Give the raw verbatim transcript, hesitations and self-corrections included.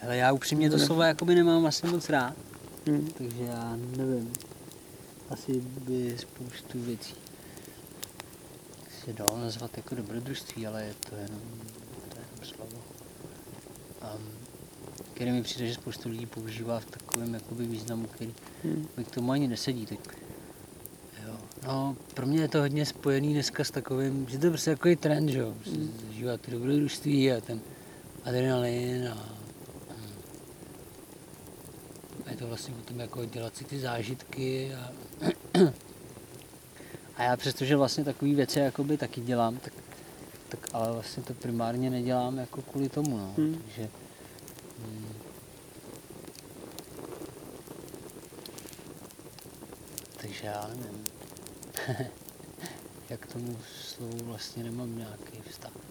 Hele, já upřímně to slovo jakoby nemám asi moc rád, Hmm. takže já nevím. Asi by spoustu věcí se dalo nazvat jako dobrodružství, ale je to jenom, to je jenom slovo. Um, který mi přijde, že spoustu lidí používá v takovém jakoby významu, který Hmm. k tomu ani nesedí. Tak, jo. No, pro mě je to hodně spojený dneska s takovým, že to je prostě takový trend, že jo, prostě Hmm. zažívat ty dobrodružství a ten adrenalin a, a je to vlastně o tom jako dělat si ty zážitky a, a já přestože vlastně takové věci jakoby taky dělám, tak, tak ale vlastně to primárně nedělám jako kvůli tomu, no, Hmm. takže hm, takže já nevím. Jak k tomu slovu vlastně nemám nějaký vztah.